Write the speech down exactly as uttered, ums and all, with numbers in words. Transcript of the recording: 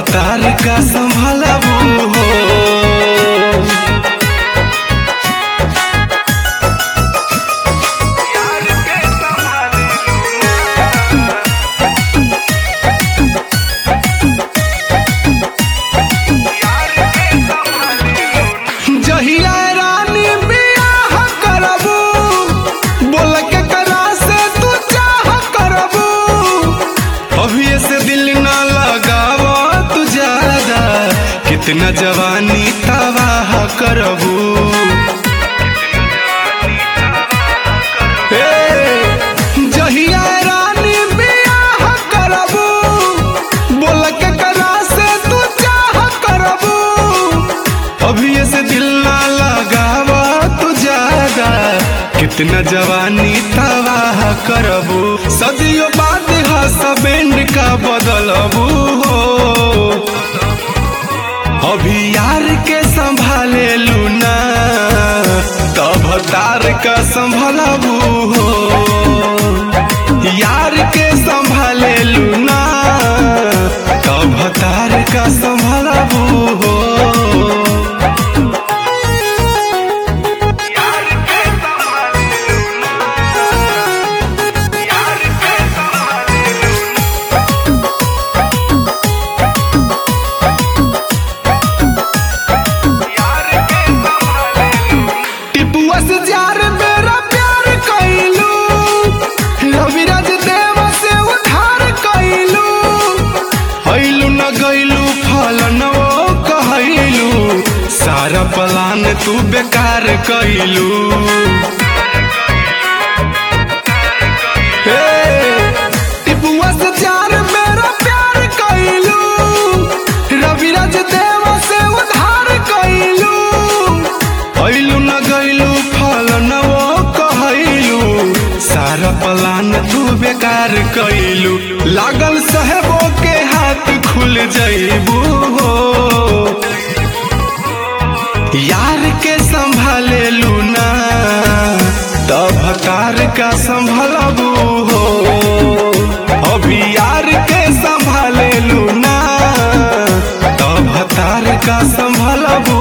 भतार का संभलबू हो। जहिया रानी बियाह करबू, बोल के करा से तू चाह करबू, अभी से दिल ना लगावा तू ज्यादा, कितना जवानी तबाह करबू। जहिया रानी बियाह करबू, बोल के करा से तू चाह करबू, अभी से दिल ना लगावा तू ज्यादा, कितना जवानी तबाह करबू। सदियों बाद हसबैंड का बदलबू हो, अभी यार के संभाले लूना, तब तार का संभलबू हो। यार के संभाले लूना, तब तार का संभलबू हो। जार मेरा प्यार कैलू, रविराज देव से उधार कैलू, हैलू न गैलू फल न कहलू, सारा प्लान तू बेकार कैलू। टिपुआ से जार मेरा प्यार कैलू, रविराज देव से उधार कैलू, हैलू न गैलू सारा प्लान तू बेकार कैलू। लागल साहेबों के हाथ खुल जइबू हो, यार के संभाले लूना, तब भतार का संभलबू हो। अभी यार के संभाले लूना, तब भतार का संभलबू